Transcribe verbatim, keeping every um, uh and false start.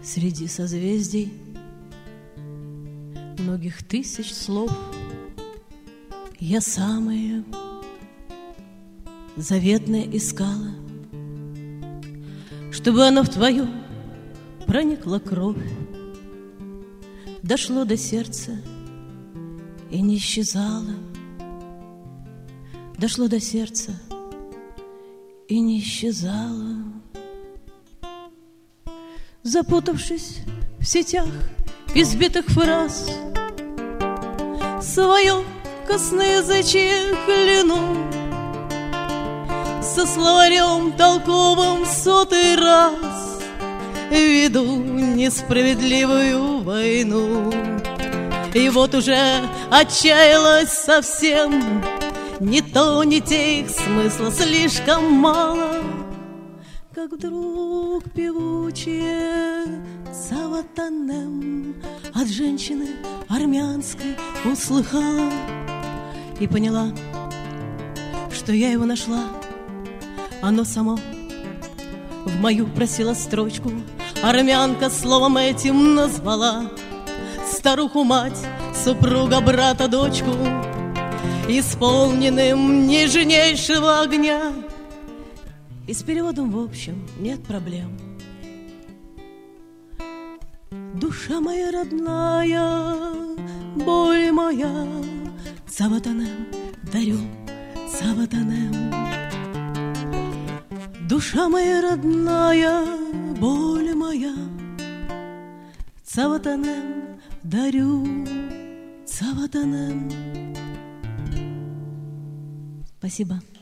Среди созвездий многих тысяч слов я самые заветное искала, чтобы оно в твою проникла кровь, дошло до сердца и не исчезало, дошло до сердца и не исчезало. Запутавшись в сетях избитых фраз, свое косноязычие кляну, со словарем толковым сотый раз веду несправедливую войну. И вот уже отчаялась совсем, ни то, ни тех смысла слишком мало, как вдруг певучее Саватанем от женщины армянской услыхала и поняла, что я его нашла. Оно само в мою просила строчку, армянка словом этим назвала старуху-мать, супруга, брата, дочку, исполненным нежнейшего огня. И с переводом, в общем, нет проблем. Душа моя родная, боль моя, Саватанем дарю, Саватанем. Душа моя родная, боль моя, Саватанем дарю, Саватанем. Спасибо.